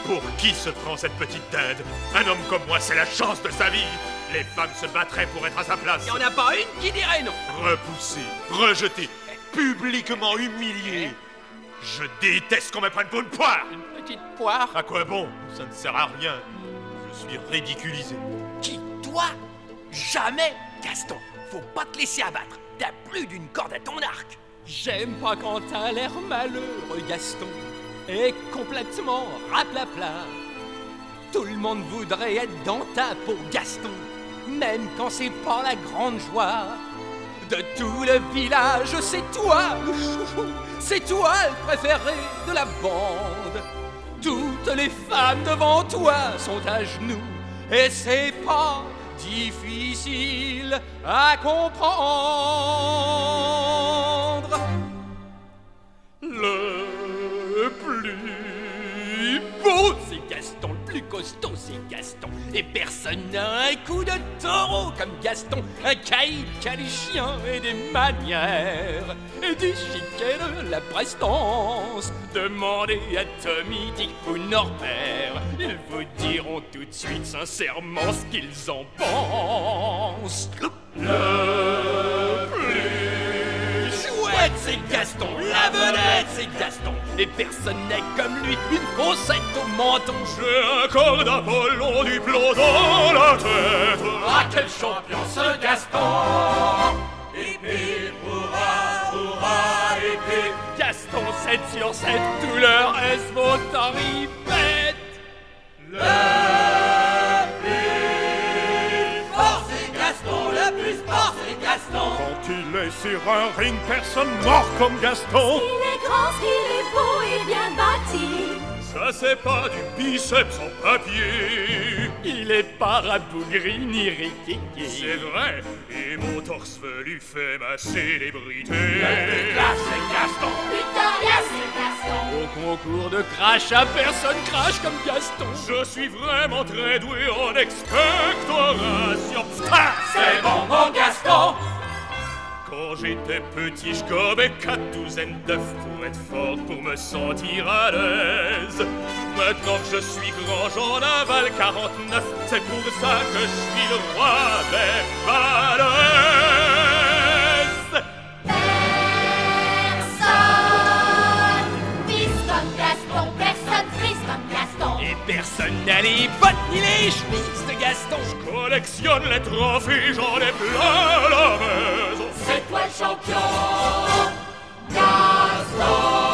Pour qui se prend cette petite dinde? Un homme comme moi, c'est la chance de sa vie. Les femmes se battraient pour être à sa place. Il n'y en a pas une qui dirait non. Repoussé, rejeté, publiquement humilié. Je déteste qu'on me prenne pour une poire. Une petite poire. À quoi bon? Ça ne sert à rien. Je suis ridiculisé. Qui, toi? Jamais, Gaston. Faut pas te laisser abattre. T'as plus d'une corde à ton arc. J'aime pas quand t'as l'air malheureux, Gaston, et complètement raplapla. Tout le monde voudrait être dans ta peau, Gaston, même quand c'est pas la grande joie. De tout le village, c'est toi le chouchou, c'est toi le préféré de la bande. Toutes les femmes devant toi sont à genoux, et c'est pas difficile à comprendre. Le plus beau, c'est Gaston, le plus costaud, c'est Gaston. Et personne n'a un coup de taureau comme Gaston. Un caïd qui a des chiens et des manières, et du chic et de la prestance. Demandez à Tommy, Dick ou Norbert, ils vous diront tout de suite sincèrement ce qu'ils en pensent. Le plus chouette, c'est Gaston. La vedette, c'est Gaston. Et personne n'est comme lui, une fossette au menton. J'ai un corps d'Apollon, du plomb dans la tête. Ah, quel champion ce Gaston! Hippie, hurrah, hurrah, hippie. Gaston 7 sur 7, tout le reste vont en ripette. Le plus fort, c'est Gaston. Le plus fort, c'est Gaston. Quand il est sur un ring, personne mord comme Gaston. Il est grand, il est beau et bien bâti. Ça c'est pas du biceps en papier. Il est pas rabougri ni riquiqui. C'est vrai, et mon torse velu fait ma célébrité. C'est Gaston. Victoria, c'est Gaston. Au concours de crachat, personne crache comme Gaston. Je suis vraiment très doué en expectoration. Ah, C'est bon, mon Gaston. quand j'étais petit, je gobais 4 douzaines d'œufs pour être fort, pour me sentir à l'aise. Maintenant que je suis grand, j'en avale 49. C'est pour ça que je suis le roi des falaises. Personne vise comme Gaston, personne frise comme Gaston. Et personne n'a les bottes ni les chemises de Gaston. Je collectionne les trophées, j'en ai plein la maison. C'est toi le champion, Gaston.